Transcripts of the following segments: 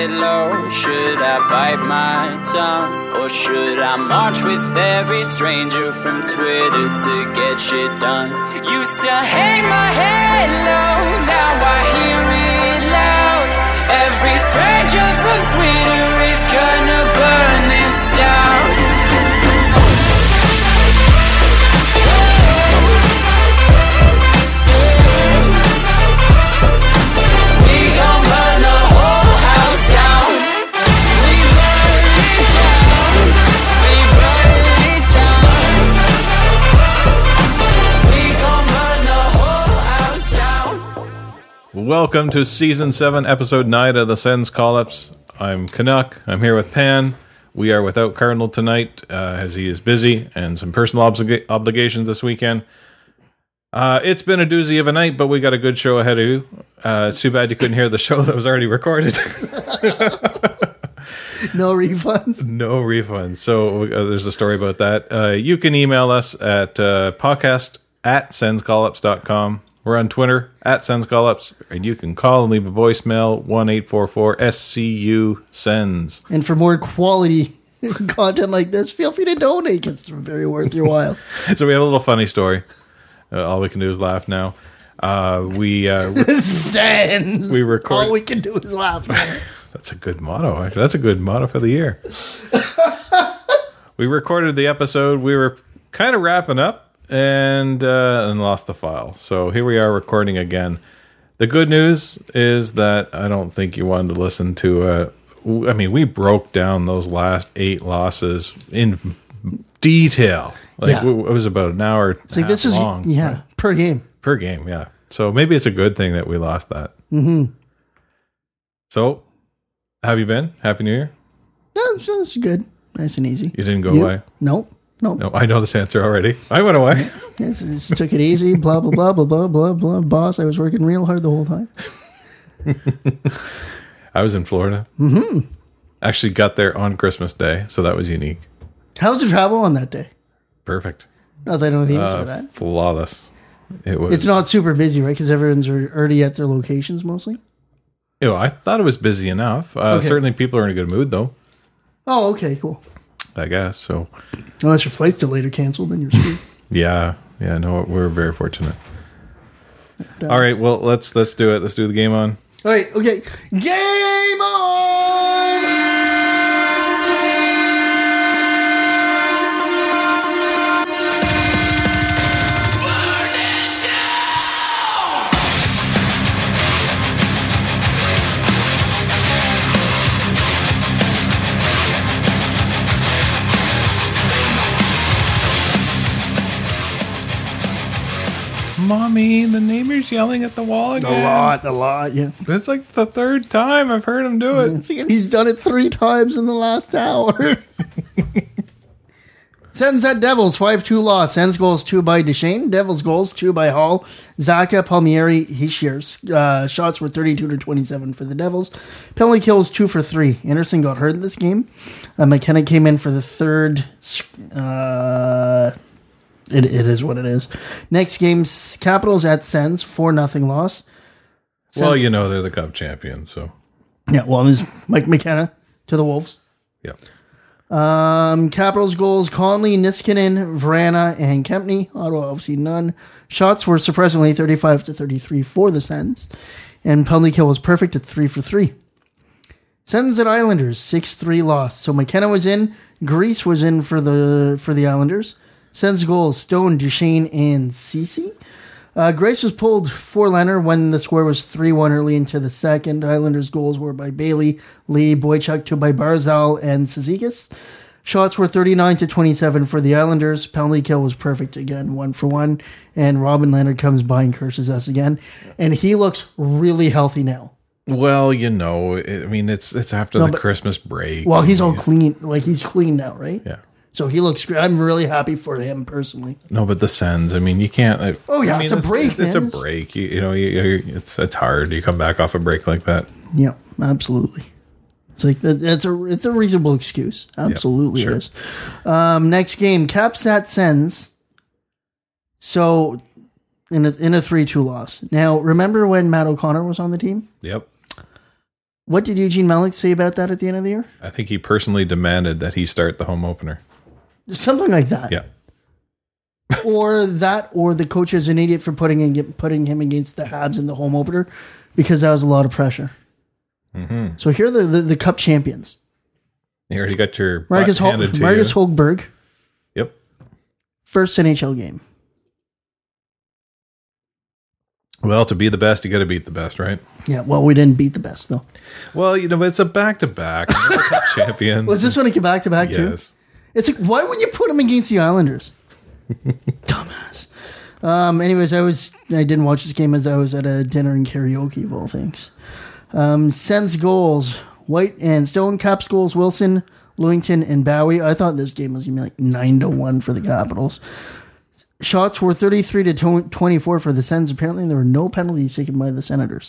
it low? Should I bite my tongue? Or should I march with every stranger from Twitter to get shit done? Used to hang my head low, now I hear it loud. Every stranger from Twitter is gonna burn this down. Welcome to Season 7, Episode 9 of the Sens Call-Ups. I'm Canuck. I'm here with Pan. We are without Cardinal tonight, as he is busy and some personal obligations this weekend. It's been a doozy of a night, but we got a good show ahead of you. It's too bad you couldn't hear the show that was already recorded. No refunds? No refunds. So there's a story about that. You can email us at podcast@senscallups.com. We're on Twitter @SensCallups, and you can call and leave a voicemail 1-844-SCU-SENS. And for more quality content like this, feel free to donate. It's very worth your while. So we have a little funny story. All we can do is laugh now. Sens! We record. All we can do is laugh now. That's a good motto. Actually, that's a good motto for the year. We recorded the episode. We were kind of wrapping up. And lost the file. So here we are recording again. The good news is that I don't think you wanted to listen to we broke down those last 8 losses in detail. It was about an hour it's like this is long. Yeah, per game. Per game, yeah. So maybe it's a good thing that we lost that. Mm-hmm. So, have you been? Happy New Year? That's good. Nice and easy. You didn't go away? Nope. No, I know this answer already. I went away. Just took it easy, blah, blah, blah, blah, blah, blah, blah. Boss, I was working real hard the whole time. I was in Florida. Mm-hmm. Actually got there on Christmas Day, so that was unique. How's the travel on that day? Perfect. As I don't know the answer to that. Flawless. It was. It's not super busy, right? Because everyone's already at their locations mostly. I thought it was busy enough. Okay. Certainly people are in a good mood, though. Oh, okay, cool. I guess, so. Unless your flight's delayed or canceled, then you're screwed. Yeah, no, we're very fortunate. All right, well, let's do it. Let's do the game on. All right, okay. Game on! Mommy, the neighbor's yelling at the wall again. A lot, yeah. It's like the 3rd time I've heard him do it. He's done it 3 times in the last hour. Sens at Devils, 5-2 loss. Sens goals 2 by Duchesne. Devils goals 2 by Hall. Zaka, Palmieri, he shares. Shots were 32-27 for the Devils. Penalty kills 2 for 3. Anderson got hurt in this game. McKenna came in for the 3rd. It is what it is. Next game, Capitals at Sens, 4-0 loss. Sens, well, they're the Cup champions, so. Yeah, well, there's Mike McKenna to the Wolves. Yeah. Capitals goals, Conley, Niskanen, Vrana, and Kempney. Ottawa, obviously none. Shots were surprisingly 35-33 for the Sens. And penalty kill was perfect at 3 for 3. Sens at Islanders, 6-3 loss. So McKenna was in. Grease was in for the Islanders. Sens goals, Stone, Duchesne, and Ceci. Grace was pulled for Leonard when the score was 3-1 early into the second. Islanders goals were by Bailey, Lee, Boychuk, 2 by Barzal, and Cizikas. Shots were 39-27 for the Islanders. Penalty kill was perfect again, 1 for 1. And Robin Leonard comes by and curses us again. And he looks really healthy now. Well, it's after the Christmas break. Well, he's all clean. Like, he's clean now, right? Yeah. So he looks great. I'm really happy for him personally. No, but the Sens, you can't. It's a break. It's a break. It's hard. You come back off a break like that. Yeah, absolutely. It's like it's a reasonable excuse. Absolutely, yep, sure. It is. Next game, Caps at Sens. So in a 3-2 loss. Now, remember when Matt O'Connor was on the team? Yep. What did Eugene Melnick say about that at the end of the year? I think he personally demanded that he start the home opener. Something like that. Yeah. Or the coach is an idiot for putting him against the Habs in the home opener because that was a lot of pressure. Mm-hmm. So here are the Cup champions. You already got your Marcus handed to Marcus you. Holgberg. Yep. First NHL game. Well, to be the best, you got to beat the best, right? Yeah, well, we didn't beat the best, though. Well, it's a back-to-back. We're the Cup champions. Was this one a back-to-back, too? Yes. It's like, why would you put him against the Islanders? Dumbass. Anyways, I didn't watch this game as I was at a dinner and karaoke, of all things. Sens goals, White and Stone. Caps goals, Wilson, Lewington, and Bowie. I thought this game was going to be like 9-1 for the Capitals. Shots were 33-24 for the Sens. Apparently, there were no penalties taken by the Senators.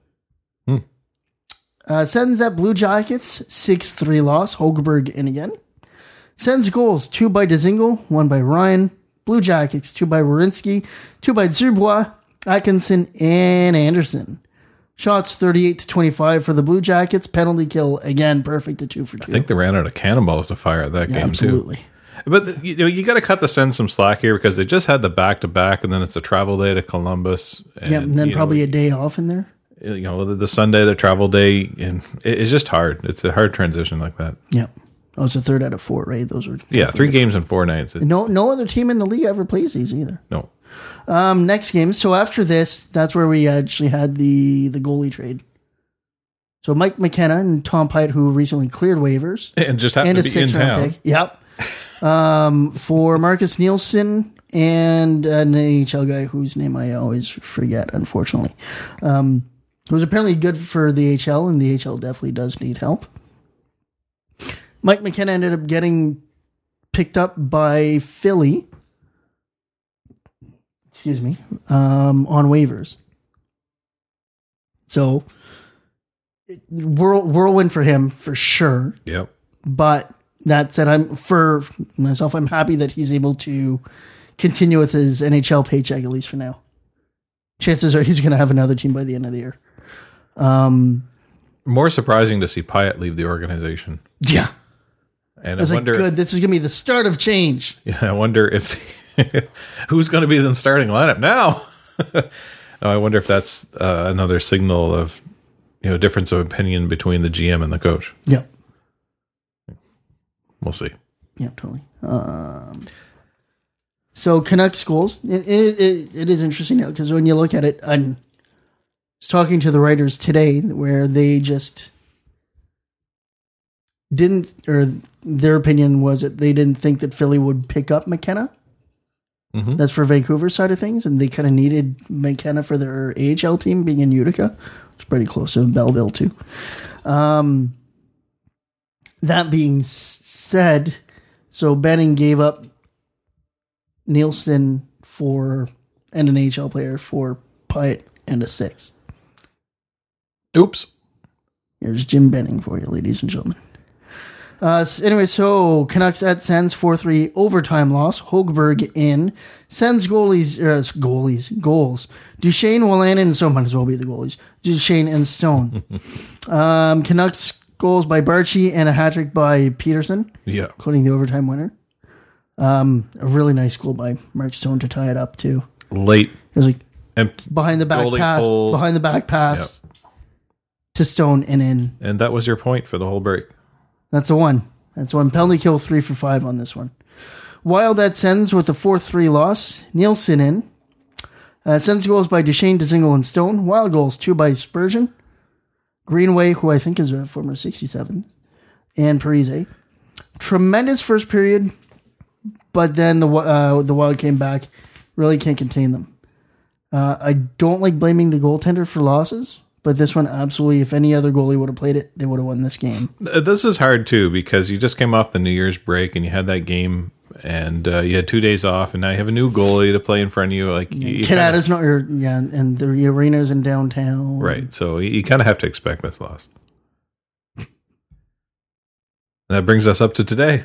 Sens at Blue Jackets, 6-3 loss. Holgberg in again. Sens goals, 2 by Dzingel, 1 by Ryan. Blue Jackets, 2 by Werenski, 2 by Dubois, Atkinson, and Anderson. Shots 38-25 for the Blue Jackets. Penalty kill, again, perfect at 2 for 2. I think they ran out of cannonballs to fire at that game, absolutely. too. But you got to cut the Sens some slack here because they just had the back-to-back, and then it's a travel day to Columbus. And then probably a day off in there. The Sunday, the travel day, and it's just hard. It's a hard transition like that. Yeah. Oh, it's a 3rd out of 4, right? Those were 3 games in 4 nights. No other team in the league ever plays these either. No. Next game. So after this, that's where we actually had the goalie trade. So Mike McKenna and Tom Pyatt, who recently cleared waivers, and just happened to be in town. Pick. Yep. For Marcus Nielsen and an AHL guy whose name I always forget, unfortunately. It was apparently good for the AHL, and the AHL definitely does need help. Mike McKenna ended up getting picked up by Philly. Excuse me. On waivers. So, whirlwind for him, for sure. Yep. But that said, I'm happy that he's able to continue with his NHL paycheck, at least for now. Chances are he's going to have another team by the end of the year. More surprising to see Pyatt leave the organization. Yeah. And I was like, good, this is going to be the start of change. Yeah, I wonder if who's going to be the starting lineup now. I wonder if that's another signal of difference of opinion between the GM and the coach. Yeah. We'll see. Yeah, totally. So Canucks goals. It is interesting now because when you look at it, I was talking to the writers today where they just didn't, or their opinion was that they didn't think that Philly would pick up McKenna. Mm-hmm. That's for Vancouver's side of things, and they kind of needed McKenna for their AHL team being in Utica. It's pretty close to Belleville too. That being said, so Benning gave up Nielsen and an AHL player for Pyatt and a 6th. Oops. Here's Jim Benning for you, ladies and gentlemen. Anyway, so Canucks at Sens 4-3 overtime loss. Holgberg in. Sens goals. Duchesne, Wolanin, and Stone might as well be the goalies. Duchesne and Stone. Canucks goals by Barchi and a hat trick by Peterson. Yeah. Including the overtime winner. A really nice goal by Mark Stone to tie it up too. Late. It was like behind the back pass to Stone and in. And that was your point for the whole break. That's a 1. That's 1. Penalty kill 3 for 5 on this one. Wild at Sens with a 4-3 loss. Nielsen in. Sens goals by Duchesne, Dzingel, and Stone. Wild goals 2 by Spurgeon. Greenway, who I think is a former 67, and Parise. Tremendous first period, but then the Wild came back. Really can't contain them. I don't like blaming the goaltender for losses. But this one, absolutely, if any other goalie would have played it, they would have won this game. This is hard, too, because you just came off the New Year's break and you had that game and you had 2 days off and now you have a new goalie to play in front of you. Like Canada's not your, and the arena's in downtown. Right. So you kind of have to expect this loss. And that brings us up to today.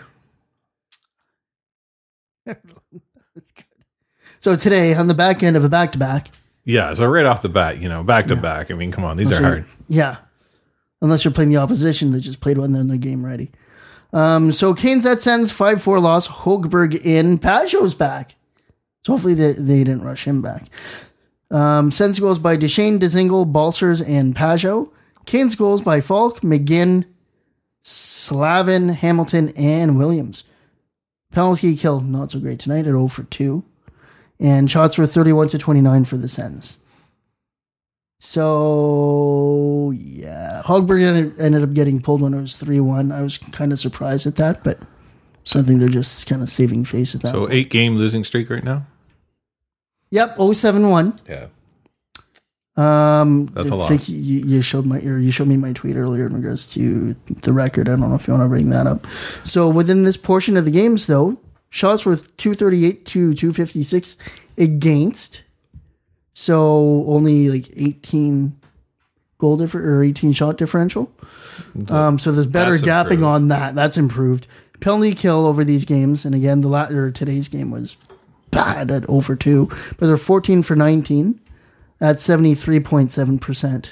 So today, on the back end of a back-to-back, yeah, so right off the bat, back to back. I mean, come on, these are hard. Yeah. unless you're playing the opposition that just played one, then they're game ready. So Canes at Sens 5-4 loss. Hogberg in. Pajot's back. So hopefully they didn't rush him back. Sens goals by Duchesne, Dzingel, Balcers, and Pajot. Canes goals by Falk, McGinn, Slavin, Hamilton, and Williams. Penalty kill, not so great tonight at 0 for 2. And shots were 31-29 for the Sens. So, yeah. Hogberg ended up getting pulled when it was 3-1. I was kind of surprised at that, but I think they're just kind of saving face at that. So, 8-game losing streak right now? Yep, 0-7-1. Yeah. That's a lot. I think you showed me my tweet earlier in regards to the record. I don't know if you want to bring that up. So within this portion of the games, though, shots were 238 to 256 against. So only like 18 goal difference or 18 shot differential. So there's better gapping improved on that. That's improved. Penalty kill over these games, and again, today's game was bad at 0 for 2, but they're 14 for 19 at 73.7%.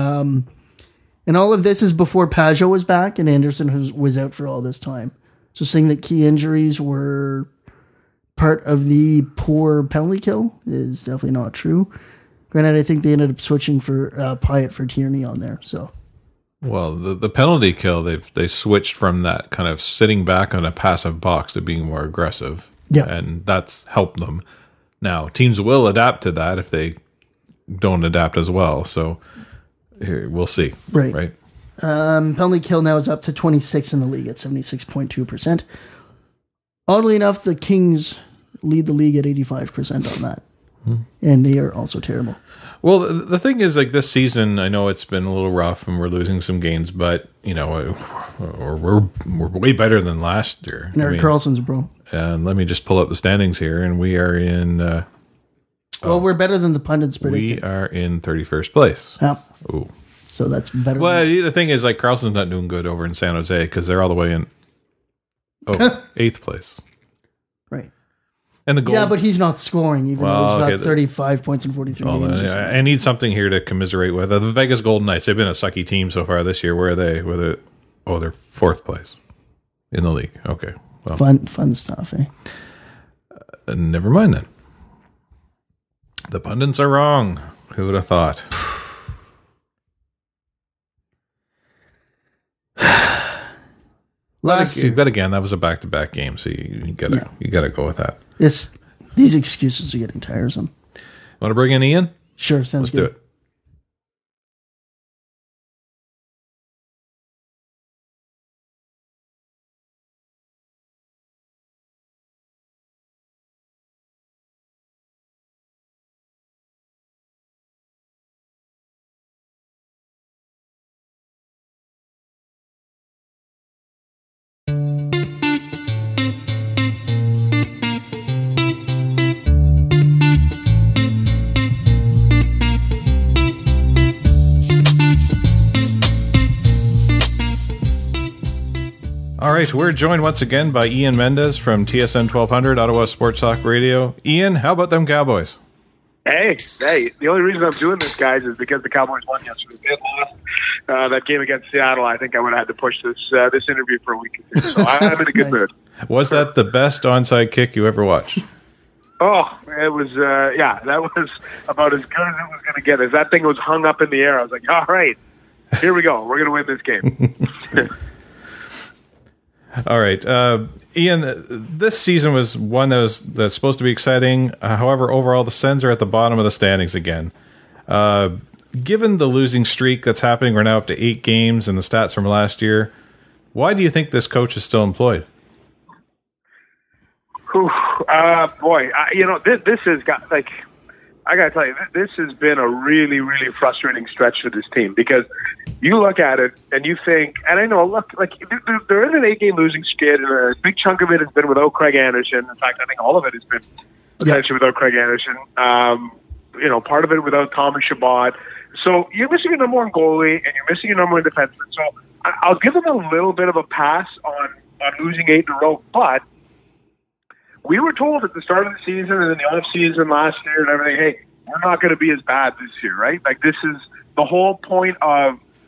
And all of this is before Pajot was back and Anderson was out for all this time. So saying that key injuries were part of the poor penalty kill is definitely not true. Granted, I think they ended up switching for Pyatt for Tierney on there. So, well, the penalty kill, they switched from that kind of sitting back on a passive box to being more aggressive. Yeah, and that's helped them. Now, teams will adapt to that if they don't adapt as well. So here we'll see. Right. Penalty kill now is up to 26 in the league at 76.2%. Oddly enough, the Kings lead the league at 85% on that. And they are also terrible. Well, the thing is, like, this season, I know it's been a little rough and we're losing some games, but, you know, we're way better than last year. And Erik Karlsson's a bro. And let me just pull up the standings here, and we are in... well, we're better than the pundits predicted. We are in 31st place. Yeah. Ooh. So that's better. Well, the thing is, like, Karlsson's not doing good over in San Jose because they're all the way in 8th place. Right. And the goal. Yeah, but he's not scoring, even though he's got 35 points in 43 games. I need something here to commiserate with. The Vegas Golden Knights, they've been a sucky team so far this year. Where are they? They're 4th place in the league. Okay. Well, fun stuff, eh? Never mind then. The pundits are wrong. Who would have thought? Last year, but again, that was a back-to-back game, so you gotta go with that. These excuses are getting tiresome. Want to bring in Ian? Sure, sounds good. Let's do it. All right, we're joined once again by Ian Mendez from TSN 1200, Ottawa Sports Talk Radio. Ian, how about them Cowboys? Hey, the only reason I'm doing this, guys, is because the Cowboys won yesterday. They lost that game against Seattle. I think I would have had to push this interview for a week or two, so I'm in a good mood. Was that the best onside kick you ever watched? Oh, it was, that was about as good as it was going to get. As that thing was hung up in the air, I was like, all right, here we go. We're going to win this game. All right. Ian, this season was one that's supposed to be exciting. However, overall, the Sens are at the bottom of the standings again. Given the losing streak that's happening, we're now up to 8 games and the stats from last year. Why do you think this coach is still employed? This has got, like, I got to tell you, this has been a really, really frustrating stretch for this team because you look at it and you think, and I know, look, like there is an 8-game losing skid, and a big chunk of it has been without Craig Anderson. In fact, I think all of it has been essentially without Craig Anderson. Part of it without Thomas Chabot. So you're missing your number one goalie and you're missing your number one defenseman. So I'll give them a little bit of a pass on losing 8 in a row, but we were told at the start of the season and in the off-season last year and everything, hey, we're not going to be as bad this year, right? Like, this is the whole point of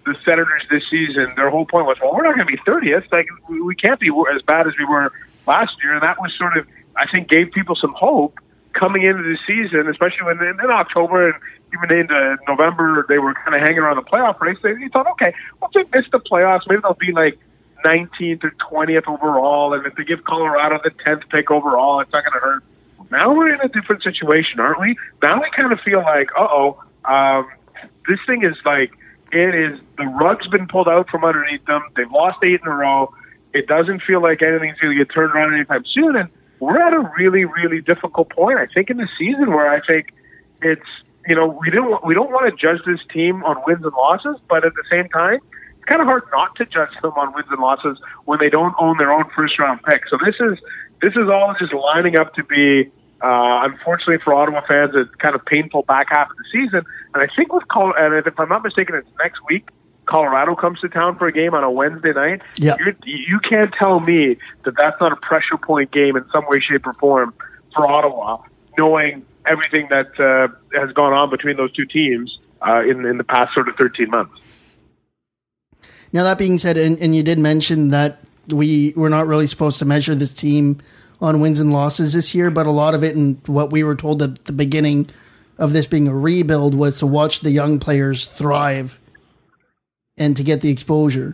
the Senators this season, their whole point was, well, we're not going to be 30th. Like, we can't be as bad as we were last year. And that was sort of, I think, gave people some hope coming into the season, especially when in October and even into November, they were kind of hanging around the playoff race. You thought, okay, well, if they miss the playoffs, maybe they'll be like 19th or 20th overall. And if they give Colorado the 10th pick overall, it's not going to hurt. Now we're in a different situation, aren't we? Now we kind of feel like, this thing is like, the rug's been pulled out from underneath them. They've lost 8 in a row. It doesn't feel like anything's going to get turned around anytime soon. And we're at a really, really difficult point, I think, in the season where I think it's, we don't want to judge this team on wins and losses, but at the same time, it's kind of hard not to judge them on wins and losses when they don't own their own first-round pick. So this is all just lining up to be, unfortunately for Ottawa fans, a kind of painful back half of the season. And I think with Colorado, and if I'm not mistaken, it's next week, Colorado comes to town for a game on a Wednesday night. Yeah. You can't tell me that that's not a pressure point game in some way, shape, or form for Ottawa, knowing everything that has gone on between those two teams in the past sort of 13 months. Now, that being said, and you did mention that we're not really supposed to measure this team on wins and losses this year, but a lot of it, and what we were told at the beginning of this being a rebuild, was to watch the young players thrive and to get the exposure.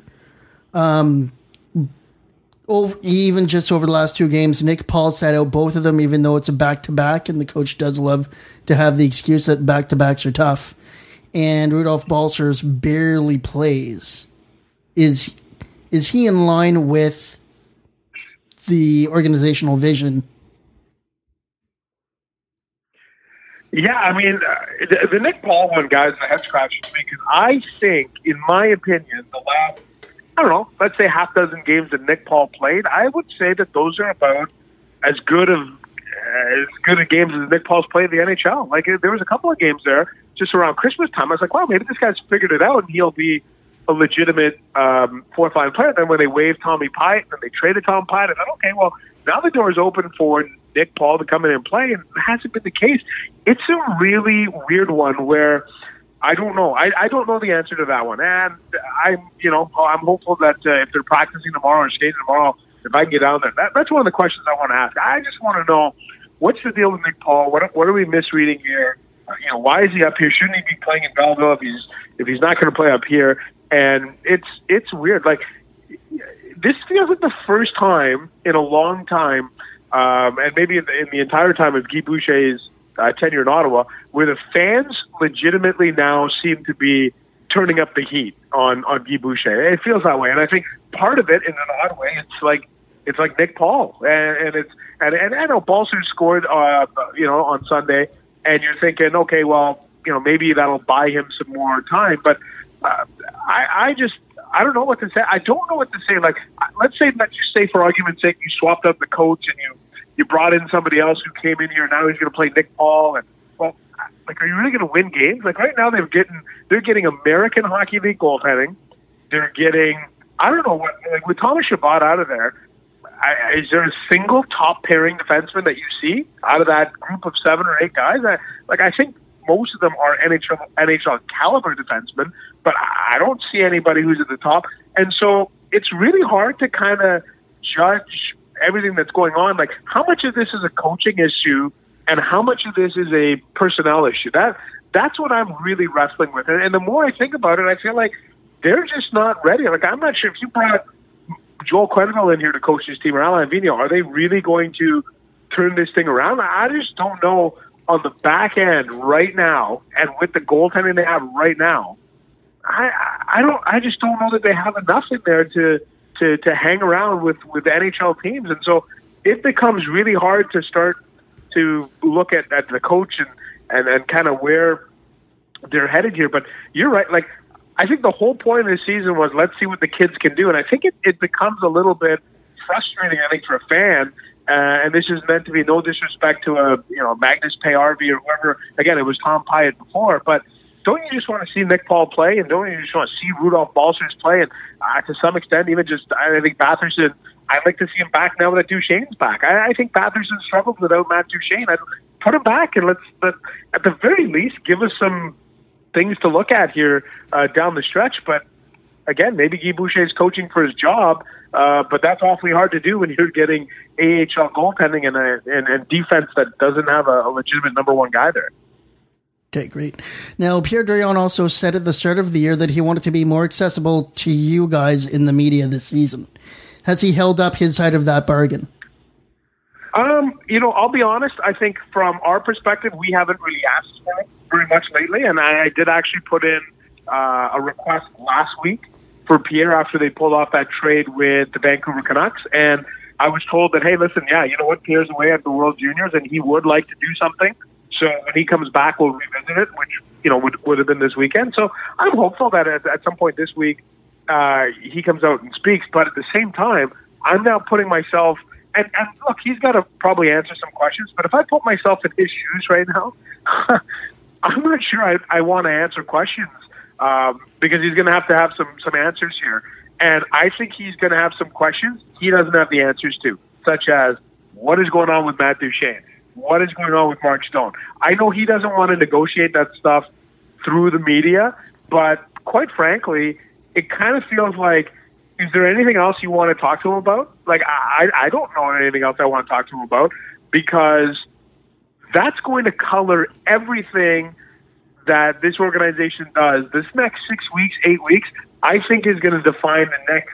Even just over the last 2 games, Nick Paul sat out both of them, even though it's a back-to-back, and the coach does love to have the excuse that back-to-backs are tough. And Rudolph Balcers barely plays. Is he in line with the organizational vision? Yeah, I mean, the Nick Paul one, guys, the head scratcher to me, because I think, in my opinion, the last, I don't know, let's say half dozen games that Nick Paul played, I would say that those are about as good a games as Nick Paul's played in the NHL. Like, there was a couple of games there just around Christmas time. I was like, wow, maybe this guy's figured it out and he'll be a legitimate fourth line player. Then when they waived Tommy Pyatt and they traded Tom Pyatt, I thought, okay, well, now the door's open for Nick Paul to come in and play, and it hasn't been the case. It's a really weird one where I don't know. I don't know the answer to that one, and I'm hopeful that if they're practicing tomorrow or skating tomorrow, if I can get down there, that's one of the questions I want to ask. I just want to know, what's the deal with Nick Paul? What are we misreading here? Why is he up here? Shouldn't he be playing in Belleville if he's not going to play up here? And it's weird. Like, this feels like the first time in a long time, and maybe in the entire time of Guy Boucher's tenure in Ottawa, where the fans legitimately now seem to be turning up the heat on Guy Boucher. It feels that way, and I think part of it, in an odd way, it's like Nick Paul, and I know Balcers scored, on Sunday, and you're thinking, okay, well, maybe that'll buy him some more time, but I don't know what to say. I don't know what to say. Like, let's say for argument's sake, you swapped out the coach and you brought in somebody else who came in here, and now he's going to play Nick Paul. And, well, like, are you really going to win games? Like, right now they're getting American Hockey League goaltending. They're getting, I don't know what, like, with Thomas Chabot out of there, is there a single top pairing defenseman that you see out of that group of 7 or 8 guys? I think most of them are NHL caliber defensemen, but I don't see anybody who's at the top. And so it's really hard to kind of judge everything that's going on. Like, how much of this is a coaching issue and how much of this is a personnel issue? That's what I'm really wrestling with. And the more I think about it, I feel like they're just not ready. Like, I'm not sure if you brought Joel Quenneville in here to coach his team, or Alain Vigneault, are they really going to turn this thing around? I just don't know. On the back end right now, and with the goaltending they have right now, I just don't know that they have enough in there to hang around with NHL teams. And so it becomes really hard to start to look at the coach and kind of where they're headed here. But you're right. Like, I think the whole point of the season was, let's see what the kids can do. And I think it becomes a little bit frustrating, I think, for a fan. And this is meant to be no disrespect to Magnus Payarvi or whoever. Again, it was Tom Pyatt before, but don't you just want to see Nick Paul play, and don't you just want to see Rudolph Balcers play, and to some extent, even just I think Batherson. I'd like to see him back now that Duchesne's back. I think Batherson struggled without Matt Duchesne. I'd put him back, and let's at the very least give us some things to look at here down the stretch. But again, maybe Guy Boucher is coaching for his job, but that's awfully hard to do when you're getting AHL goaltending and defense that doesn't have a legitimate number one guy there. Okay, great. Now, Pierre Dorion also said at the start of the year that he wanted to be more accessible to you guys in the media this season. Has he held up his side of that bargain? I'll be honest. I think from our perspective, we haven't really asked for it very much lately, and I did actually put in a request last week for Pierre after they pulled off that trade with the Vancouver Canucks, and I was told that, hey, listen, you know what, Pierre's away at the World Juniors, and he would like to do something. So when he comes back, we'll revisit it, which would have been this weekend. So I'm hopeful that at some point this week he comes out and speaks. But at the same time, I'm now putting myself and look, he's got to probably answer some questions. But if I put myself in his shoes right now, I'm not sure I want to answer questions because he's going to have some answers here. And I think he's going to have some questions he doesn't have the answers to, such as what is going on with Matt Duchene? What is going on with Mark Stone? I know he doesn't want to negotiate that stuff through the media, but quite frankly, it kind of feels like, is there anything else you want to talk to him about? Like, I don't know anything else I want to talk to him about, because that's going to color everything that this organization does. This next 6 weeks, 8 weeks, I think is going to define the next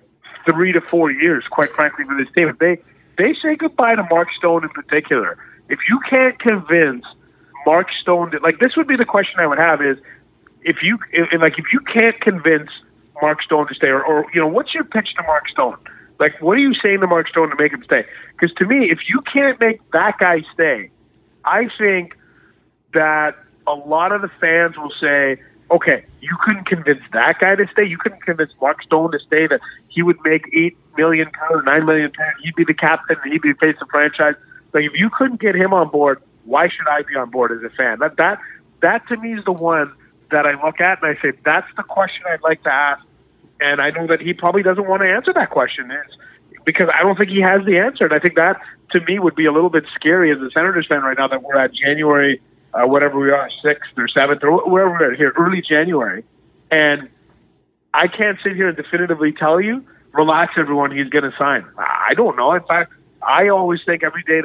3 to 4 years, quite frankly, for this team. If they say goodbye to Mark Stone in particular, if you can't convince Mark Stone this would be the question I would have is, if you can't convince Mark Stone to stay, or what's your pitch to Mark Stone? Like, what are you saying to Mark Stone to make him stay? Because to me, if you can't make that guy stay, I think that a lot of the fans will say, okay, you couldn't convince that guy to stay. You couldn't convince Mark Stone to stay, that he would make £8 million, £9 million. He'd be the captain, and he'd be the face of the franchise. Like, if you couldn't get him on board, why should I be on board as a fan? That to me is the one that I look at and I say, that's the question I'd like to ask. And I know that he probably doesn't want to answer that question, because I don't think he has the answer. And I think that, to me, would be a little bit scary as a Senators fan right now, that we're at January, whatever we are, 6th or 7th or wherever we're at here, early January. And I can't sit here and definitively tell you, relax everyone, he's going to sign. I don't know. In fact, I always think every day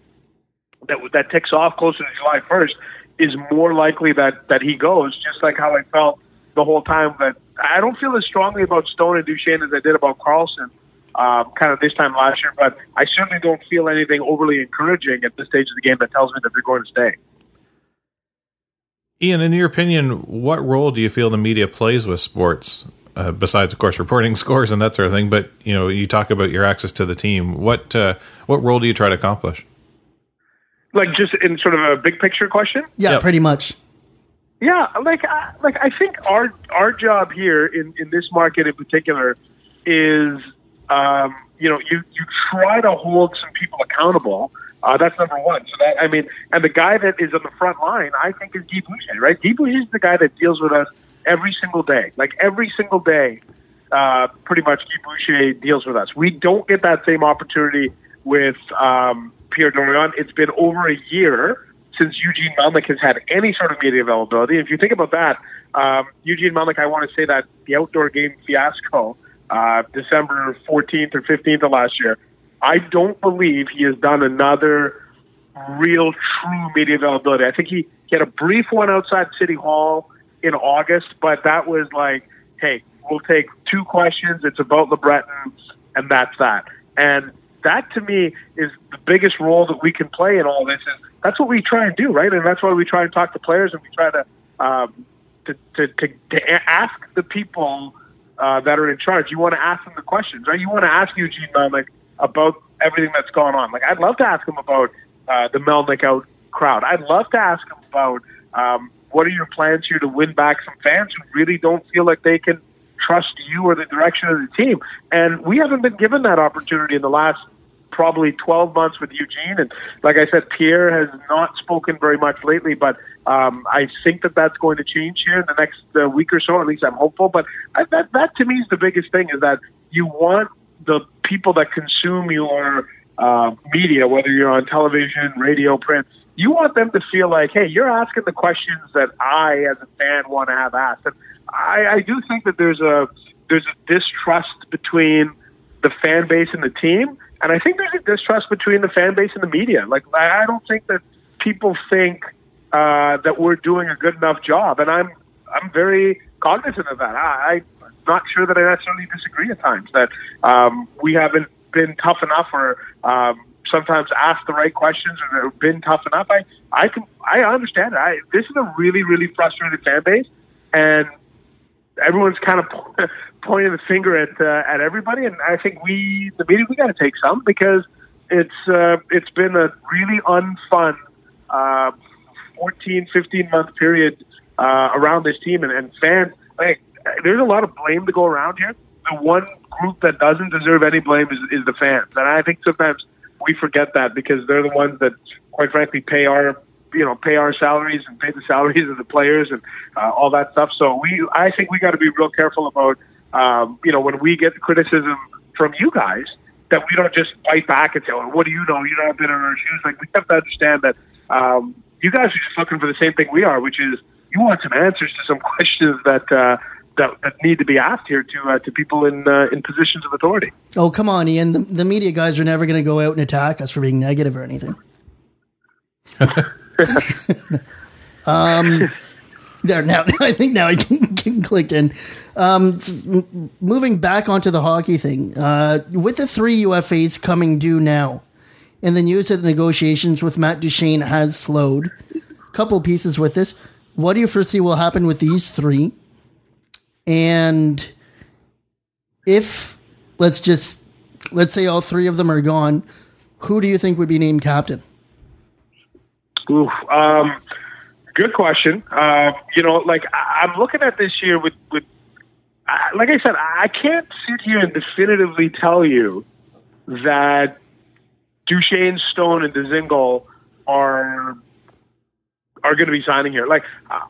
that ticks off closer to July 1st is more likely that he goes, just like how I felt the whole time. That I don't feel as strongly about Stone and Duchene as I did about Carlson kind of this time last year, but I certainly don't feel anything overly encouraging at this stage of the game that tells me that they're going to stay. Ian, in your opinion, what role do you feel the media plays with sports, besides, of course, reporting scores and that sort of thing? But, you talk about your access to the team. What role do you try to accomplish? Like, just in sort of a big picture question? Yeah, Yep. Pretty much. Yeah, I think our job here in this market in particular is, you try to hold some people accountable. That's number one. So and the guy that is on the front line, I think, is Guy Boucher, right? Guy Boucher is the guy that deals with us every single day. Like, every single day, pretty much Guy Boucher deals with us. We don't get that same opportunity with Pierre Dorion. It's been over a year since Eugene Melnyk has had any sort of media availability. If you think about that, Eugene Melnyk, I want to say that the outdoor game fiasco, December 14th or 15th of last year, I don't believe he has done another real, true media availability. I think he had a brief one outside City Hall in August, but that was like, hey, we'll take 2 questions. It's about LeBreton, and that's that. And that, to me, is the biggest role that we can play in all this. Is that's what we try and do, right? And that's why we try and talk to players, and we try to ask the people that are in charge. You want to ask them the questions, right? You want to ask Eugene Melnyk about everything that's going on. Like, I'd love to ask him about the Melnyk out crowd. I'd love to ask him about what are your plans here to win back some fans who really don't feel like they can trust you or the direction of the team. And we haven't been given that opportunity in the last probably 12 months with Eugene. And like I said, Pierre has not spoken very much lately, but I think that that's going to change here in the next week or so. At least I'm hopeful. But that to me is the biggest thing, is that you want the people that consume your media, whether you're on television, radio, print, you want them to feel like, hey, you're asking the questions that I, as a fan, want to have asked. And I do think that there's there's a distrust between the fan base and the team, and I think there's a distrust between the fan base and the media. Like, I don't think that people think that we're doing a good enough job, and I'm very cognizant of that. I'm not sure that I necessarily disagree at times that we haven't been tough enough or sometimes asked the right questions or been tough enough. I understand it. This is a really, really frustrated fan base, and everyone's kind of pointing the finger at everybody. And I think the media, we got to take some, because it's been a really unfun 14, 15-month period around this team, and fans. Like, there's a lot of blame to go around here. The one group that doesn't deserve any blame is the fans, and I think sometimes we forget that, because they're the ones that, quite frankly, pay our salaries and pay the salaries of the players and all that stuff. So I think we got to be real careful about when we get criticism from you guys, that we don't just fight back and say, "Well, what do you know? You're not been in our shoes." Like, we have to understand that you guys are just looking for the same thing we are, which is you want some answers to some questions that need to be asked here to people in positions of authority. Oh, come on, Ian. The media guys are never going to go out and attack us for being negative or anything. There now. I think now I can click in. Moving back onto the hockey thing, with the 3 UFAs coming due now, and the news that the negotiations with Matt Duchene has slowed. Couple pieces with this. What do you foresee will happen with these 3? And if let's say all 3 of them are gone, who do you think would be named captain? Oof, good question. I'm looking at this year with like I said, I can't sit here and definitively tell you that Duchene, Stone, and Dzingel are going to be signing here. Like,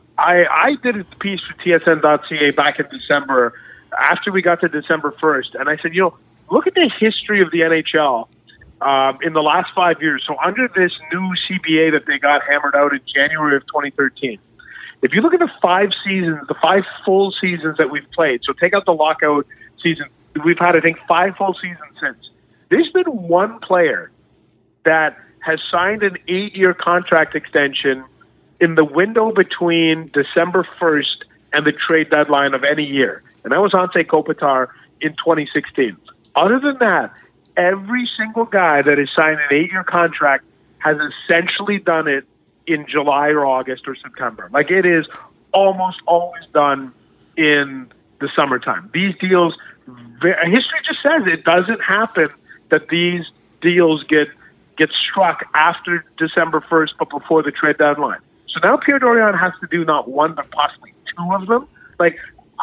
I did a piece for TSN.ca back in December, after we got to December 1st, and I said, look at the history of the NHL in the last 5 years. So under this new CBA that they got hammered out in January of 2013, if you look at the 5 seasons, the 5 full seasons that we've played, so take out the lockout season, we've had, I think, 5 full seasons since. There's been one player that has signed an 8-year contract extension in the window between December 1st and the trade deadline of any year, and that was Anze Kopitar in 2016. Other than that, every single guy that has signed an 8-year contract has essentially done it in July or August or September. Like, it is almost always done in the summertime. These deals, history just says it doesn't happen that these deals get struck after December 1st but before the trade deadline. So now Pierre Dorion has to do not one but possibly 2 of them. Like,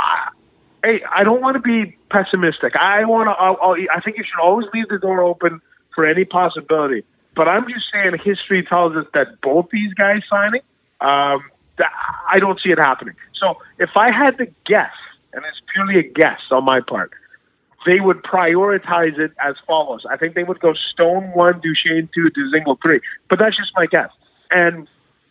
hey, I don't want to be pessimistic. I think you should always leave the door open for any possibility. But I'm just saying, history tells us that both these guys signing, I don't see it happening. So if I had to guess, and it's purely a guess on my part, they would prioritize it as follows. I think they would go Stone 1, Duchene 2, Dzingel 3. But that's just my guess. And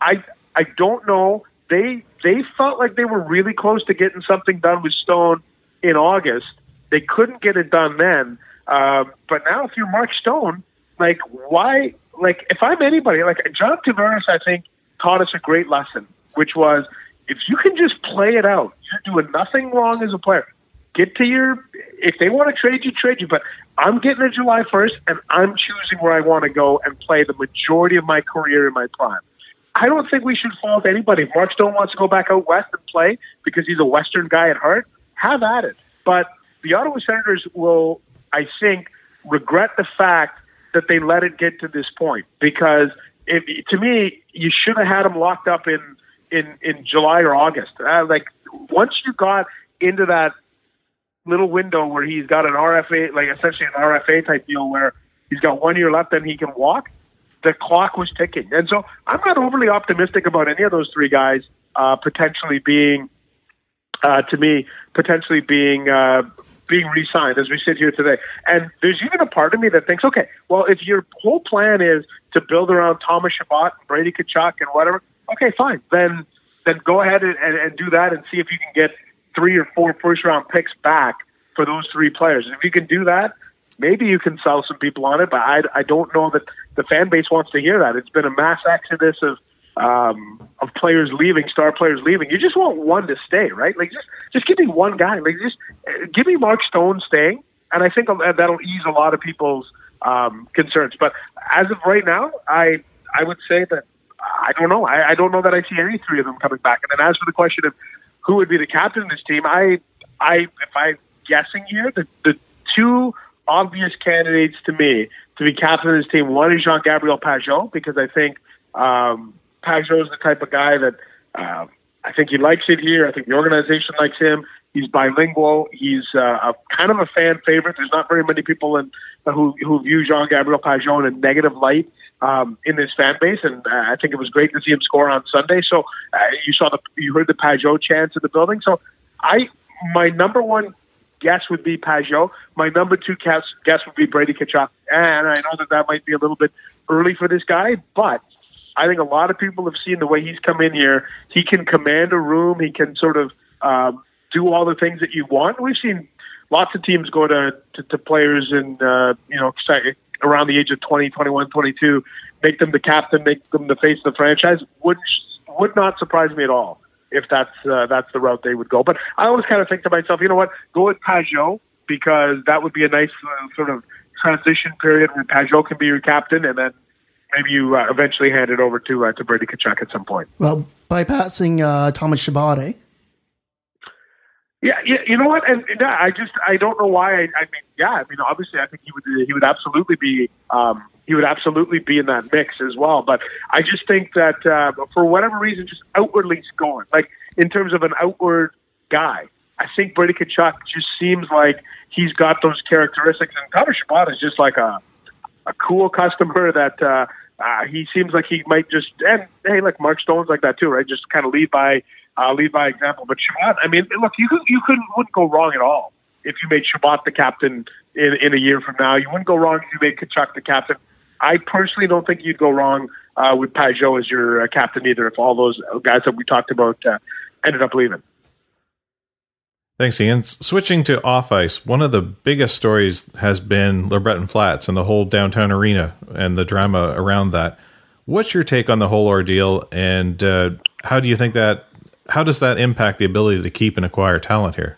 I don't know. They felt like they were really close to getting something done with Stone in August. They couldn't get it done then. But now if you're Mark Stone, like, why? Like, if I'm anybody, like John Tavares, I think, taught us a great lesson, which was, if you can just play it out, you're doing nothing wrong as a player. Get to if they want to trade you, but I'm getting to July 1st, and I'm choosing where I want to go and play the majority of my career in my prime. I don't think we should fault anybody. If Mark Stone wants to go back out west and play because he's a Western guy at heart, have at it. But the Ottawa Senators will, I think, regret the fact that they let it get to this point, because to me, you should have had him locked up in July or August. Like, once you got into that little window where he's got an RFA, like essentially an RFA type deal where he's got 1 year left and he can walk, the clock was ticking. And so I'm not overly optimistic about any of those 3 guys potentially being being re-signed as we sit here today. And there's even a part of me that thinks, okay, well, if your whole plan is to build around Thomas Chabot, Brady Tkachuk, and whatever, okay, fine. Then go ahead and do that and see if you can get 3 or 4 first-round picks back for those three players. If you can do that, maybe you can sell some people on it, but I don't know that the fan base wants to hear that. It's been a mass exodus of players leaving, star players leaving. You just want one to stay, right? Like just give me one guy. Like just give me Mark Stone staying, and I think that'll ease a lot of people's concerns. But as of right now, I would say that I don't know. I don't know that I see any three of them coming back. And then as for the question of who would be the captain of this team, if I'm guessing here, the two obvious candidates to me to be captain of this team, one is Jean-Gabriel Pageau, because I think Pageau is the type of guy that I think he likes it here. I think the organization likes him. He's bilingual. He's a kind of a fan favorite. There's not very many people who view Jean-Gabriel Pageau in a negative light in this fan base, and I think it was great to see him score on Sunday. So you heard the Pageau chants in the building. So my number one guess would be Pageau. My number two guess would be Brady Tkachuk. And I know that might be a little bit early for this guy, but I think a lot of people have seen the way he's come in here. He can command a room. He can sort of do all the things that you want. We've seen lots of teams go to players in around the age of 20, 21, 22, make them the captain, make them the face of the franchise. Would not surprise me at all if that's the route they would go. But I always kind of think to myself, you know what, go with Pageau, because that would be a nice sort of transition period where Pageau can be your captain, and then maybe you eventually hand it over to Brady Tkachuk at some point. Well, bypassing Thomas Chabot, eh? Yeah, you know what, and I don't know why. I mean, obviously, I think he would absolutely be in that mix as well. But I just think that for whatever reason, just outwardly scoring, like in terms of an outward guy, I think Brady Tkachuk just seems like he's got those characteristics, and Thomas Chabot is just like a cool customer that he seems like he might just, and hey, like Mark Stone's like that too, right? Just kind of lead by example. But Chabot, I mean, look, you wouldn't go wrong at all if you made Chabot the captain in a year from now. You wouldn't go wrong if you made Tkachuk the captain. I personally don't think you'd go wrong with Pageau as your captain either, if all those guys that we talked about ended up leaving. Thanks, Ian. Switching to off ice, one of the biggest stories has been LeBreton Flats and the whole downtown arena and the drama around that. What's your take on the whole ordeal, and how do you think how does that impact the ability to keep and acquire talent here?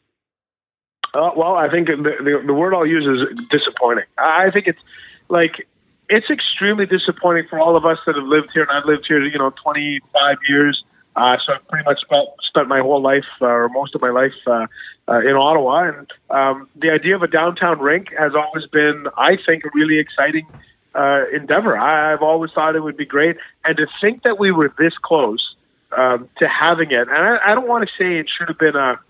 Well, I think the word I'll use is disappointing. I think it's extremely disappointing for all of us that have lived here, and I've lived here, 25 years. So I've pretty much spent my whole life, or most of my life, in Ottawa. And the idea of a downtown rink has always been, I think, a really exciting endeavor. I've always thought it would be great. And to think that we were this close to having it, and I don't want to say it should have been a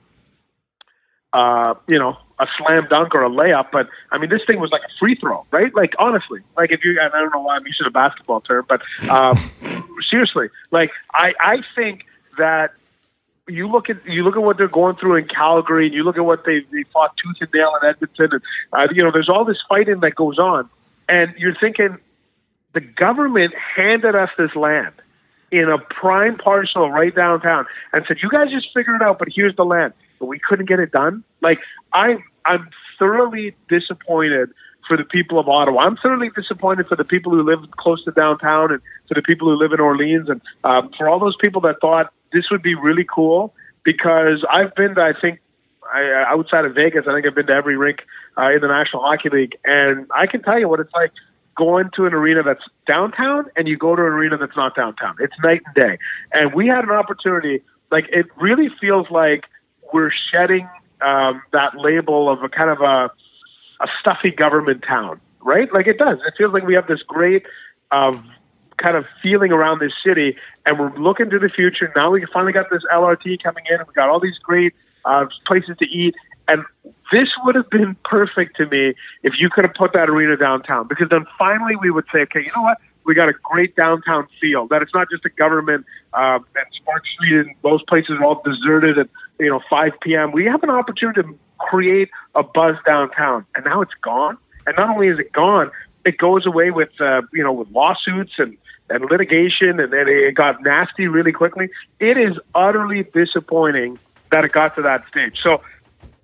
slam dunk or a layup, but I mean, this thing was like a free throw, right? Like, honestly, like and I don't know why I'm using a basketball term, but seriously, like I think that you look at what they're going through in Calgary, and you look at what they fought tooth and nail in Edmonton, and there's all this fighting that goes on, and you're thinking the government handed us this land in a prime parcel right downtown and said, you guys just figure it out, but here's the land. But we couldn't get it done. Like, I'm thoroughly disappointed for the people of Ottawa. I'm thoroughly disappointed for the people who live close to downtown, and for the people who live in Orleans, and for all those people that thought this would be really cool, because I've been to, I think, outside of Vegas, I think I've been to every rink in the National Hockey League, and I can tell you what it's like going to an arena that's downtown and you go to an arena that's not downtown. It's night and day. And we had an opportunity, like, it really feels like we're shedding that label of a kind of a stuffy government town, right? Like, it does. It feels like we have this great kind of feeling around this city, and we're looking to the future. Now we finally got this LRT coming in, and we got all these great places to eat. And this would have been perfect to me if you could have put that arena downtown, because then finally we would say, okay, you know what? We got a great downtown feel, that it's not just a government and Spark Street and those places are all deserted at 5 p.m. We have an opportunity to create a buzz downtown, and now it's gone. And not only is it gone, it goes away with with lawsuits and litigation, and then it got nasty really quickly. It is utterly disappointing that it got to that stage. So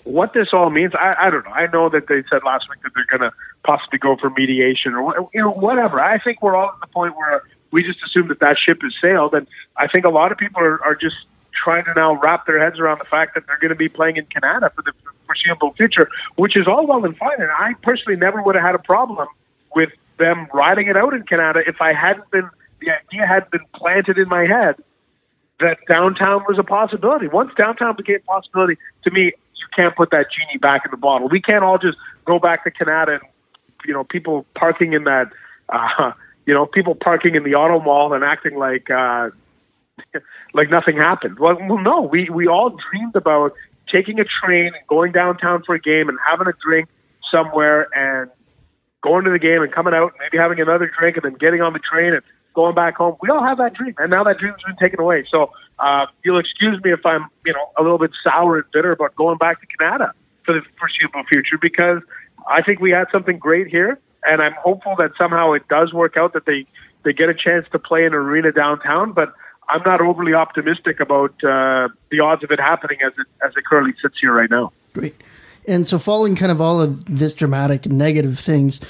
what this all means, I don't know. I know that they said last week that they're going to possibly go for mediation or whatever. I think we're all at the point where we just assume that ship has sailed, and I think a lot of people are just trying to now wrap their heads around the fact that they're going to be playing in Canada for the foreseeable future, which is all well and fine. And I personally never would have had a problem with them riding it out in Canada if the idea hadn't been planted in my head that downtown was a possibility. Once downtown became a possibility, to me, you can't put that genie back in the bottle. We can't all just go back to Canada and, people parking in that, people parking in the auto mall and acting like nothing happened. Well, no, we all dreamed about taking a train and going downtown for a game and having a drink somewhere and going to the game and coming out, maybe having another drink and then getting on the train and going back home. We all have that dream, and now that dream's been taken away. So you'll excuse me if I'm, a little bit sour and bitter about going back to Canada for the foreseeable future, because I think we had something great here, and I'm hopeful that somehow it does work out, that they get a chance to play in an arena downtown, but I'm not overly optimistic about the odds of it happening as it currently sits here right now. Great. And so following kind of all of this dramatic negative things,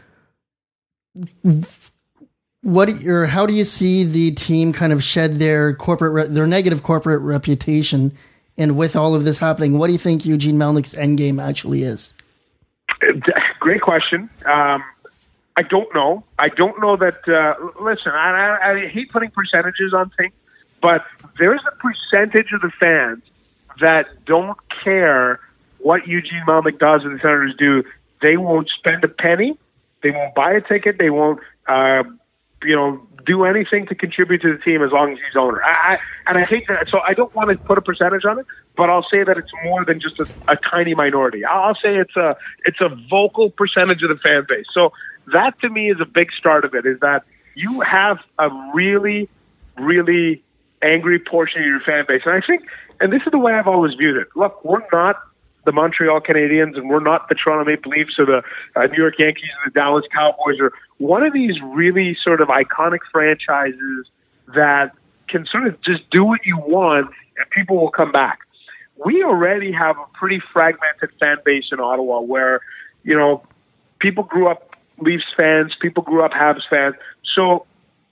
how do you see the team kind of shed their negative corporate reputation? And with all of this happening, what do you think Eugene Melnyk's endgame actually is? Great question. I don't know. I don't know that. Listen, I hate putting percentages on things, but there's a percentage of the fans that don't care what Eugene Melnyk does and the Senators do. They won't spend a penny. They won't buy a ticket. They won't, do anything to contribute to the team as long as he's owner. And I hate that. So I don't want to put a percentage on it, but I'll say that it's more than just a tiny minority. I'll say it's a vocal percentage of the fan base. So that to me is a big start of it, is that you have a really, really angry portion of your fan base. And I think, and this is the way I've always viewed it. Look, we're not the Montreal Canadiens, and we're not the Toronto Maple Leafs or the New York Yankees or the Dallas Cowboys, or one of these really sort of iconic franchises that can sort of just do what you want and people will come back. We already have a pretty fragmented fan base in Ottawa where, people grew up Leafs fans, people grew up Habs fans. So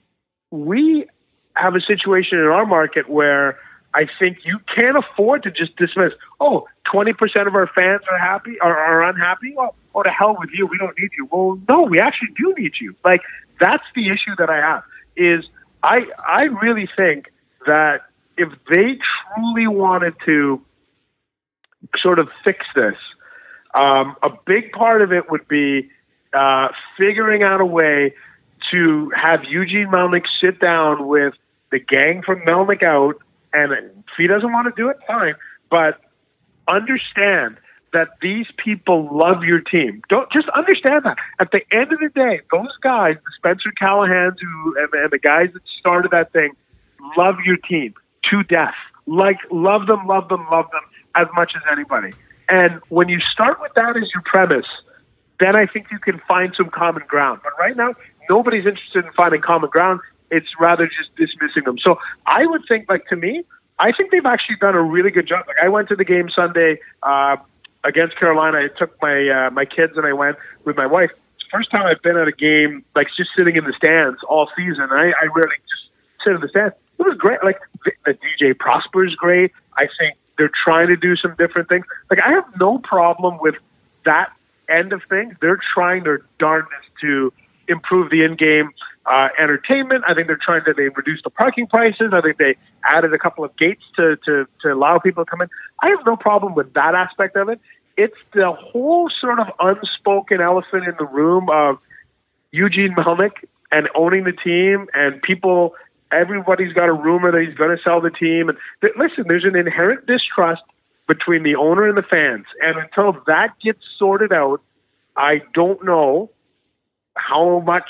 we have a situation in our market where I think you can't afford to just dismiss, 20% of our fans are happy or are unhappy. Well, to hell with you. We don't need you. Well, no, we actually do need you. Like, that's the issue that I have, is I really think that if they truly wanted to sort of fix this, a big part of it would be figuring out a way to have Eugene Melnyk sit down with the gang from Melnyk out, and if he doesn't want to do it, fine, but understand that these people love your team. Don't just understand that. At the end of the day, those guys, the Spencer Callahans and the guys that started that thing, love your team to death. Like, love them as much as anybody. And when you start with that as your premise, then I think you can find some common ground. But right now, nobody's interested in finding common ground. It's rather just dismissing them. So I would think, to me, I think they've actually done a really good job. I went to the game Sunday against Carolina. I took my kids and I went with my wife. It's the first time I've been at a game, just sitting in the stands all season. I rarely just sit in the stands. It was great. The DJ Prosper is great. I think they're trying to do some different things. I have no problem with that end of things. They're trying their darndest to improve the in-game entertainment. I think they reduced the parking prices. I think they added a couple of gates to allow people to come in. I have no problem with that aspect of it. It's the whole sort of unspoken elephant in the room of Eugene Melnyk and owning the team, and everybody's got a rumor that he's going to sell the team. And listen, there's an inherent distrust between the owner and the fans. And until that gets sorted out, I don't know how much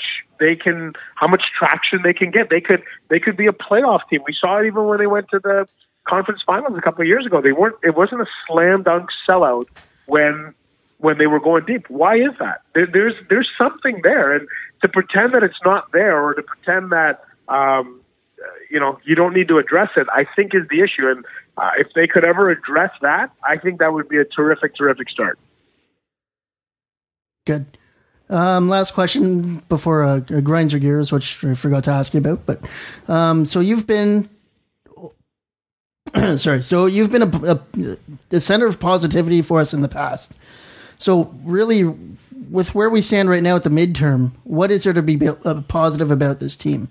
traction they can get. They could be a playoff team. We saw it even when they went to the conference finals a couple of years ago. It wasn't a slam dunk sellout when they were going deep. Why is that? There's something there, and to pretend that it's not there, or to pretend that you don't need to address it, I think is the issue. And if they could ever address that, I think that would be a terrific start. Good. Last question before grinds your gears, which I forgot to ask you about. But so you've been, sorry. So you've been a center of positivity for us in the past. So really, with where we stand right now at the midterm, what is there to be positive about this team?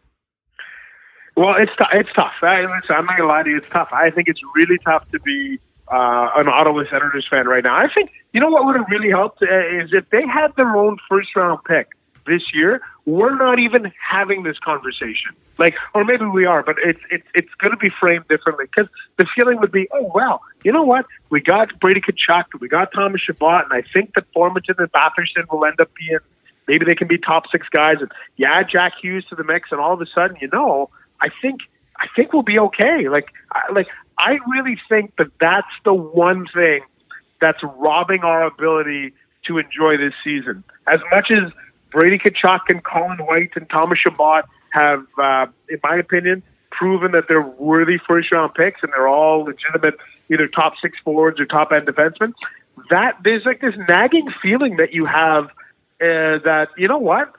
Well, it's tough. I'm not gonna lie to you. It's tough. I think it's really tough to be an Ottawa Senators fan right now. I think, you know what would have really helped is if they had their own first-round pick this year, we're not even having this conversation. Like, or maybe we are, but it's going to be framed differently, because the feeling would be, oh, well, you know what? We got Brady Tkachuk, we got Thomas Chabot, and I think that Formanton and Batherson will end up being, maybe they can be top 6 guys, and you add Jack Hughes to the mix, and all of a sudden, I think we'll be okay. I really think that that's the one thing that's robbing our ability to enjoy this season. As much as Brady Tkachuk and Colin White and Thomas Chabot have, in my opinion, proven that they're worthy first-round picks and they're all legitimate either top 6 forwards or top-end defensemen, that there's like this nagging feeling that you have that, you know what,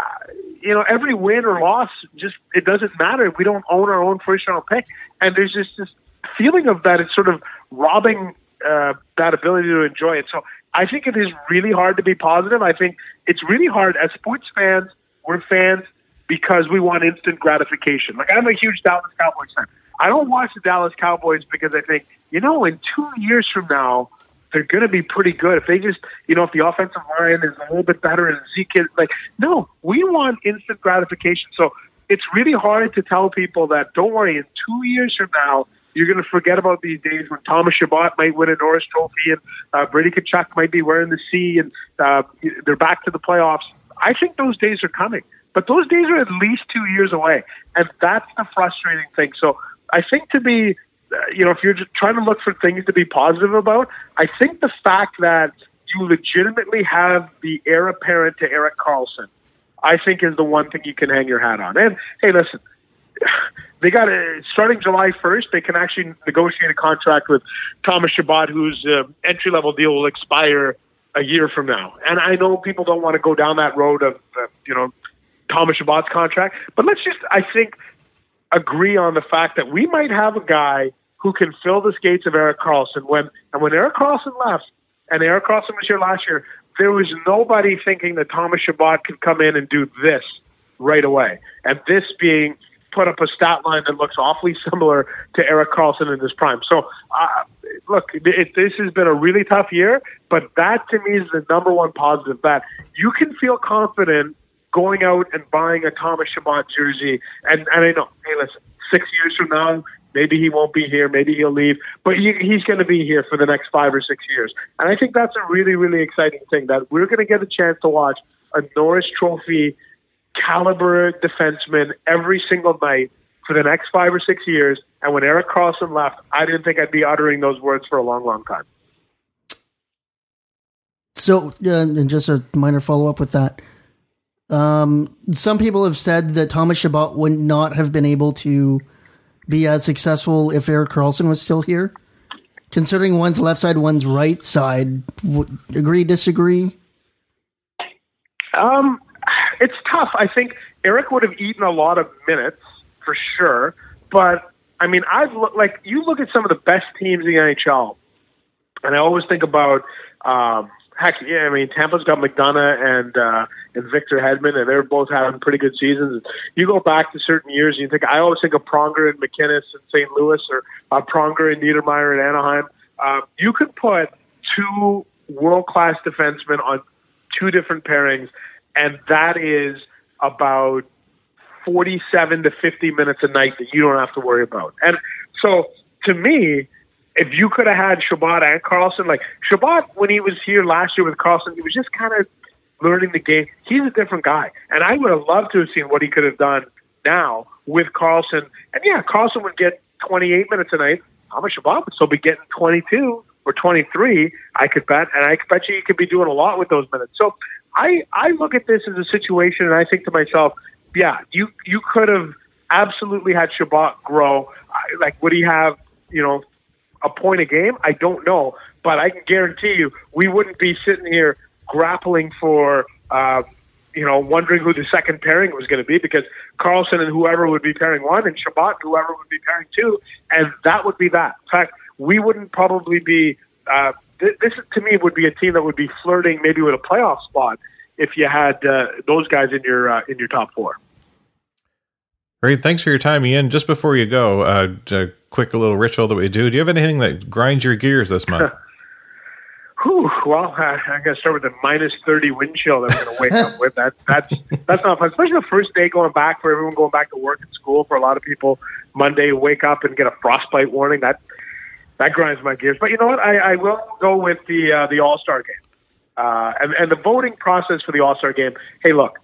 every win or loss, just it doesn't matter. We don't own our own first-round pick. And there's just this feeling of that it's sort of robbing that ability to enjoy it. So I think it is really hard to be positive. I think it's really hard. As sports fans, we're fans because we want instant gratification. Like, I'm a huge Dallas Cowboys fan. I don't watch the Dallas Cowboys because I think, in 2 years from now, they're going to be pretty good. If they just, if the offensive line is a little bit better and Zeke is no, we want instant gratification. So it's really hard to tell people that, don't worry, in 2 years from now, you're going to forget about these days when Thomas Chabot might win a Norris Trophy and Brady Tkachuk might be wearing the C and they're back to the playoffs. I think those days are coming, but those days are at least 2 years away. And that's the frustrating thing. So I think to be, if you're just trying to look for things to be positive about, I think the fact that you legitimately have the heir apparent to Erik Karlsson, I think is the one thing you can hang your hat on. And hey, listen, they got starting July 1st, they can actually negotiate a contract with Thomas Chabot, whose entry-level deal will expire a year from now. And I know people don't want to go down that road of, Thomas Chabot's contract, but let's just, I think, agree on the fact that we might have a guy who can fill the skates of Erik Karlsson. When Erik Karlsson left, and Erik Karlsson was here last year, there was nobody thinking that Thomas Chabot could come in and do this right away. And this being put up a stat line that looks awfully similar to Erik Karlsson in his prime. So, look, this has been a really tough year, but that to me is the number one positive, that you can feel confident going out and buying a Thomas Chabot jersey. And I know, hey, listen, 6 years from now, maybe he won't be here, maybe he'll leave, but he's going to be here for the next 5 or 6 years. And I think that's a really, really exciting thing, that we're going to get a chance to watch a Norris Trophy caliber defenseman every single night for the next 5 or 6 years. And when Erik Karlsson left, I didn't think I'd be uttering those words for a long, long time. So, and just a minor follow-up with that. Some people have said that Thomas Chabot would not have been able to be as successful if Erik Karlsson was still here. Considering one's left side, one's right side, agree, disagree? It's tough. I think Erik would have eaten a lot of minutes for sure, but I mean, you look at some of the best teams in the NHL, and I always think about, Tampa's got McDonough and Victor Hedman, and they're both having pretty good seasons. You go back to certain years, and I always think of Pronger and McInnes in St. Louis, or Pronger and Niedermeyer in Anaheim. You could put 2 world-class defensemen on 2 different pairings, and that is about 47 to 50 minutes a night that you don't have to worry about. And so, to me, if you could have had Chabot and Karlsson, Chabot, when he was here last year with Karlsson, he was just kind of learning the game. He's a different guy. And I would have loved to have seen what he could have done now with Karlsson. And yeah, Karlsson would get 28 minutes a night. Thomas Chabot would still be getting 22 or 23, I could bet. And I bet you could be doing a lot with those minutes. So I look at this as a situation, and I think to myself, yeah, you could have absolutely had Chabot grow. Would he have a point a game? I don't know, but I can guarantee you we wouldn't be sitting here grappling for, wondering who the second pairing was going to be, because Carlson and whoever would be pairing one, and Shabbat and whoever would be pairing two, and that would be that. In fact, we wouldn't probably be. This to me would be a team that would be flirting maybe with a playoff spot if you had those guys in your top four. Great, thanks for your time, Ian. Just before you go, a quick little ritual that we do. Do you have anything that grinds your gears this month? Well, I'm going to start with the minus 30 wind chill that I'm going to wake up with. That's not fun, especially the first day going back for everyone going back to work and school. For a lot of people, Monday wake up and get a frostbite warning. That grinds my gears. But you know what? I will go with the All-Star game and the voting process for the All-Star game. Hey, look,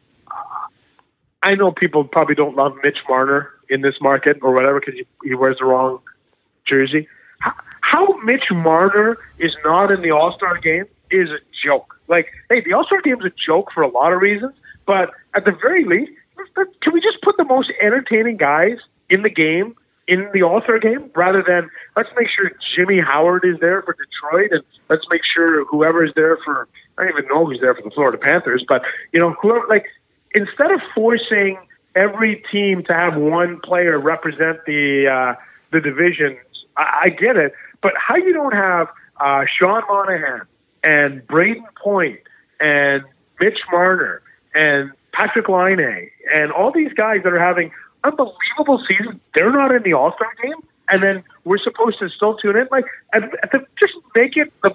I know people probably don't love Mitch Marner in this market or whatever because he wears the wrong jersey. How Mitch Marner is not in the All-Star game is a joke. Like, hey, the All-Star game is a joke for a lot of reasons, but at the very least, can we just put the most entertaining guys in the game in the All-Star game rather than let's make sure Jimmy Howard is there for Detroit and let's make sure whoever is there for, I don't even know who's there for the Florida Panthers, but, whoever, like, instead of forcing every team to have one player represent the division, I get it, but how you don't have Sean Monahan and Braden Point and Mitch Marner and Patrick Laine and all these guys that are having unbelievable seasons, they're not in the All-Star game, and then we're supposed to still tune in? Like, just make it the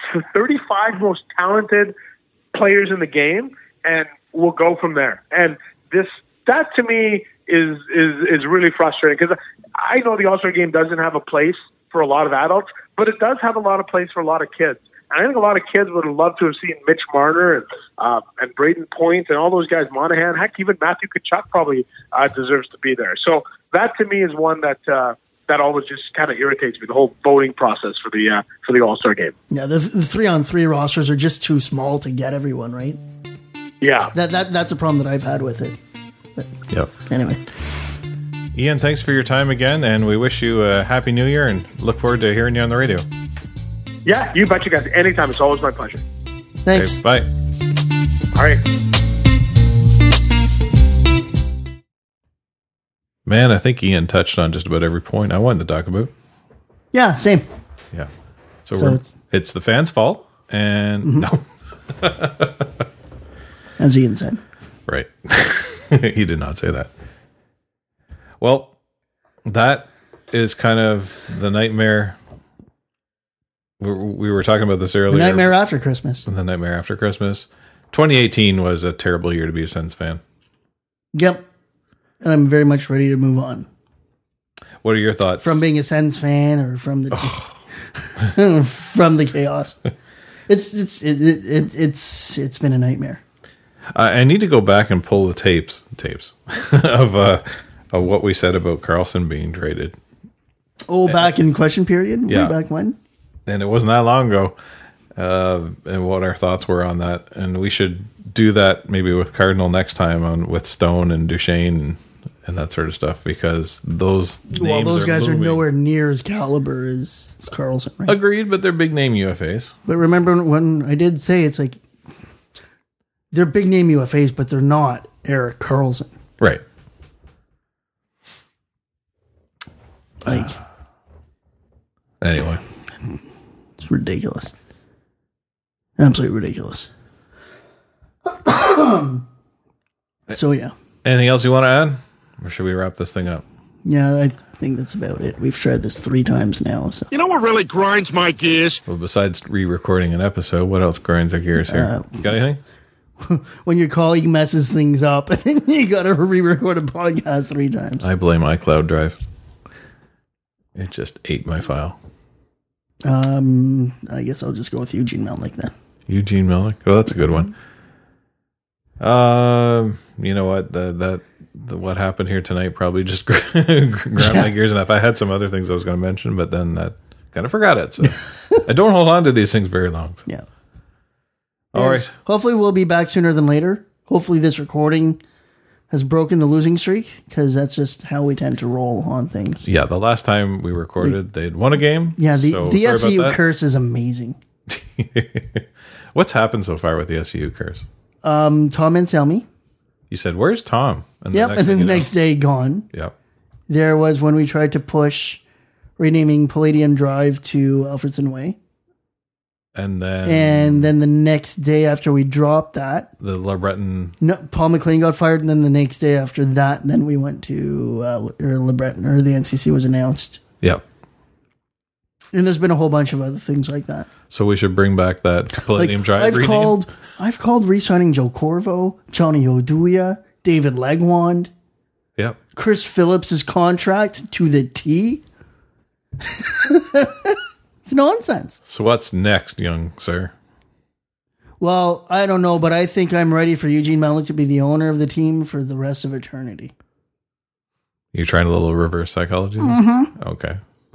35 most talented players in the game, and we'll go from there. And that to me is really frustrating because I know the All-Star game doesn't have a place for a lot of adults, but it does have a lot of place for a lot of kids. And I think a lot of kids would have loved to have seen Mitch Marner and Braden Point and all those guys, Monahan. Heck, even Matthew Tkachuk probably deserves to be there. So that to me is one that always just kind of irritates me, the whole voting process for the All-Star game. Yeah, the 3-on-3 rosters are just too small to get everyone, right? Yeah. That's a problem that I've had with it. But yep. Anyway. Ian, thanks for your time again, and we wish you a Happy New Year and look forward to hearing you on the radio. Yeah, you betcha, guys. Anytime. It's always my pleasure. Thanks. Okay, bye. All right. Man, I think Ian touched on just about every point I wanted to talk about. Yeah, same. Yeah. So it's the fans' fault, and no. As Ian said. Right. He did not say that. Well, that is kind of the nightmare. We were talking about this earlier. The nightmare after Christmas. The nightmare after Christmas. 2018 was a terrible year to be a Sens fan. Yep. And I'm very much ready to move on. What are your thoughts? From being a Sens fan or from the from the chaos. It's been a nightmare. I need to go back and pull the tapes of what we said about Carlson being traded. Oh, back in question period? Yeah. Way back when? And it wasn't that long ago. And what our thoughts were on that. And we should do that maybe with Cardinal next time with Stone and Duchesne and that sort of stuff, because those guys are nowhere near as caliber as Carlson, right? Agreed, but they're big name UFAs. But remember when I did say it's like they're big name UFAs, but they're not Erik Karlsson. Right. Like anyway. It's ridiculous. Absolutely ridiculous. So yeah. Anything else you want to add? Or should we wrap this thing up? Yeah, I think that's about it. We've tried this 3 times now. So. You know what really grinds my gears? Well, besides re-recording an episode, what else grinds our gears here? Got anything? When your colleague messes things up and then you got to re-record a podcast 3 times. I blame iCloud Drive. It just ate my file. I guess I'll just go with Eugene Melnick then. Eugene Melnick? Oh, that's a good one. You know what? What happened here tonight probably just ground my gears enough. I had some other things I was going to mention, but then I kind of forgot it. So I don't hold on to these things very long. So. Yeah. All right. Hopefully we'll be back sooner than later. Hopefully this recording has broken the losing streak, because that's just how we tend to roll on things. Yeah, the last time we recorded, they'd won a game. Yeah, the so sorry about SCU that. curse is amazing. What's happened so far with the SCU curse? Tom Anselmi. You said, "Where's Tom?" And Yep, and then thing the you know- next day, gone. Yep. There was when we tried to push renaming Palladium Drive to Alfredson Way. And then And then the next day after we dropped that, the LeBreton. no, Paul McLean got fired. And then the next day after that, then we went to LeBreton, or the NCC was announced. Yep. And there's been a whole bunch of other things like that. So we should bring back that Palladium Drive I've rename? called re-signing Joe Corvo, Johnny Oduya, David Legwand, Yep. Chris Phillips' contract to the T. It's nonsense. So what's next, young sir? Well, I don't know, but I think I'm ready for Eugene Melnick to be the owner of the team for the rest of eternity. You're trying a little reverse psychology? Mm-hmm. Okay.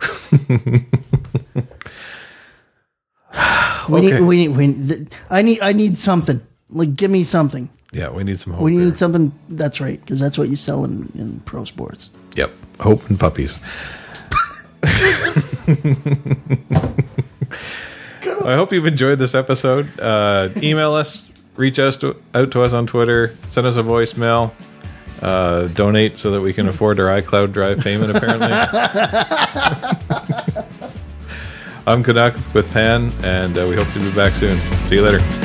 I need something. Like, give me something. Yeah, we need some hope. We here. need something. That's right, because that's what you sell in pro sports. Yep. Hope and puppies. I hope you've enjoyed this episode. Email us, reach out to us on Twitter, send us a voicemail, donate so that we can afford our iCloud Drive payment, apparently. I'm Canuck with Pan, and we hope to be back soon. See you later.